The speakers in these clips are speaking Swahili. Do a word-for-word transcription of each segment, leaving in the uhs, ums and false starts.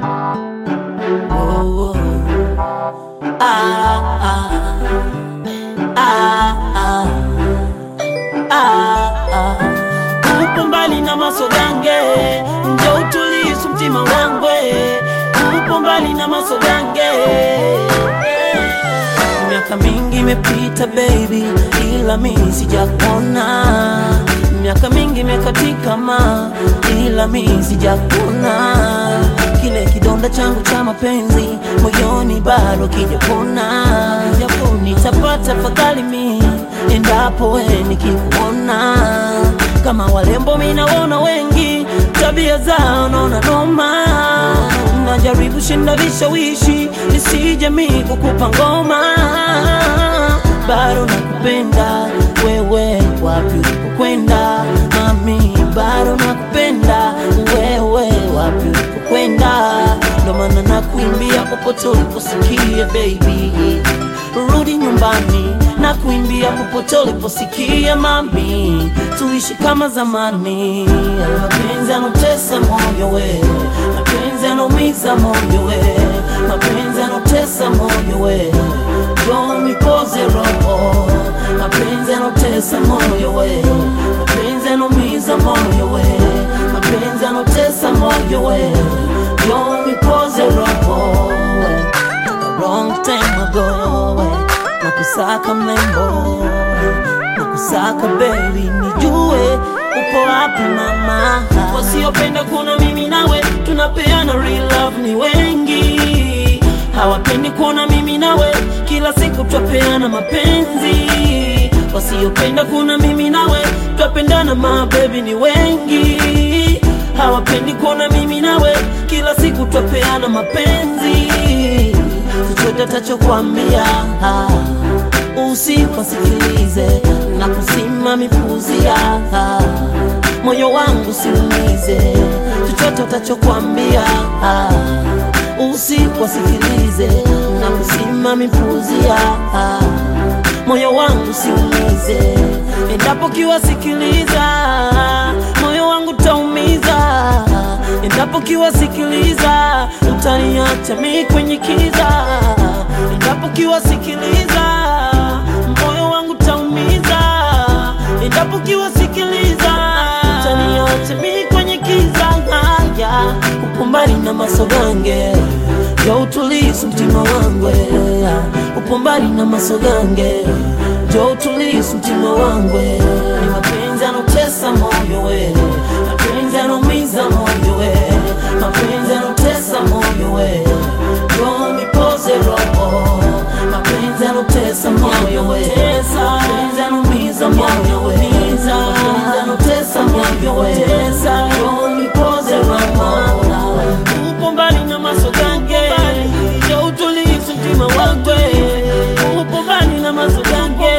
Oh, ah, ah, ah, ah, ah, ah. Upo mbali na masogange, njoo utulize mtima wangu. Upo mbali na masogange. Miaka mingi imepita baby, ila mimi sijakuona. Miaka mingi imekatika ma, ila mimi sijakuona. Kile kidonda changu cha mapenzi moyoni bado kijapona. Nitapata fadhali mimi endapo wewe nikikuona. Kama walembo mimi naona wengi, tabia zao naona noma. Najaribu shinda vishawishi nisije mimi kukupa ngoma. Bado nakupenda wewe, wapi ulipokwenda mami? Bado nakupenda wewe, wapi ulipokwenda? Ndo maana nakuimbia popote uliposikia baby, rudi nyumbani. Nakuimbia popote uliposikia mami, tuishi kama zamani. Mapenzi yanotesa moyo we, mapenzi yanaumiza moyo we, mapenzi yanotesa moyo we, njoo nipoze roho. Mapenzi yanotesa moyo we, mapenzi yanaumiza moyo we, mapenzi yanotesa moyo we, njoo nipoze roho. A long time ago we, nakusaka mlembo, nakusaka baby, nijue upo wapi mama. Wasiopenda kuona mimi nawe tunapeana real love ni wengi. Hawapendi kuona mimi nawe kila siku twapeana mapenzi. Wasiopenda kuona mimi nawe twapendana ma baby ni wengi. Hawapendi kuona mimi nawe kila siku twapeana mapenzi. Chochote tachokuambia usipasikilize, na kusima mipuzia moyo wangu siumize. Chochote utachokuambia usipasikilize, na kusima mipuzia moyo wangu siumize. Endapo kiwasikiliza moyo wangu taumiza. Endapo kiwasikiliza utaniacha mimi kwenye kiza. Endapo kiwasikiliza moyo wangu taumiza. Endapo kiwasikiliza utaniacha mimi kwenye kiza. Haya, upo mbali na masogange, njoo utulize mtima wangu. Upo mbali na masogange, njoo utulize mtima wangu. Ni mapenzi yanotesa moyo we, mapenzi yanaumiza moyo we, mapenzi yanotesa moyo we, njoo nipoze roho. Mapenzi yanotesa moyo we, mapenzi yanaumiza moyo we, mapenzi yanotesa moyo we, njoo nipoze roho. Upo mbali na masogange, njoo utulize mtima wangu. Upo mbali na masogange,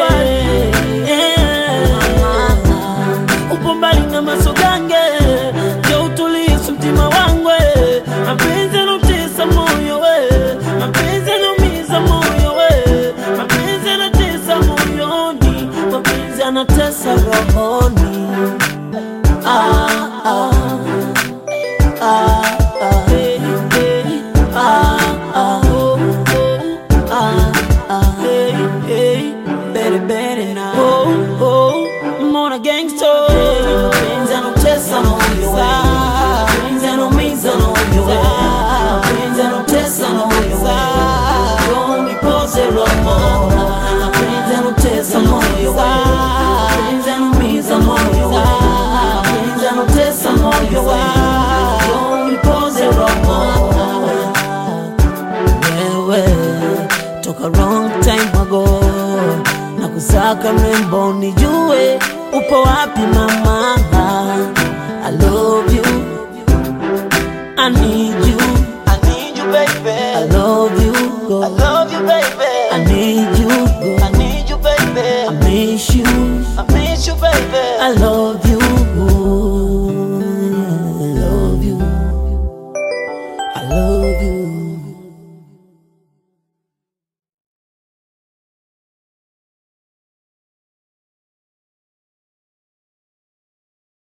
upo mbali na masogange, njoo utulize mtima wangu. Mapenzi yanotesa moyo we, mapenzi yanaumiza moyo we, mapenzi yanatesa moyoni, mapenzi yanatesa rohoni. Ah, ah, ah, ah, hey, hey, ah, ah, oh, oh, ah, ah, hey, hey, better, better now. Oh, oh, I'm on a gangster. Mapenzi yanotesa moyo we, mapenzi yanaumiza moyo we, mapenzi yanotesa moyo we, njoo nipoze roho. Mapenzi yanotesa moyo we, mapenzi yanaumiza moyo we, mapenzi yanotesa moyo we, njoo nipoze roho. Wewe toka long time ago, nakusaka mrembo nijue upo wapi mama. I love you, I need you.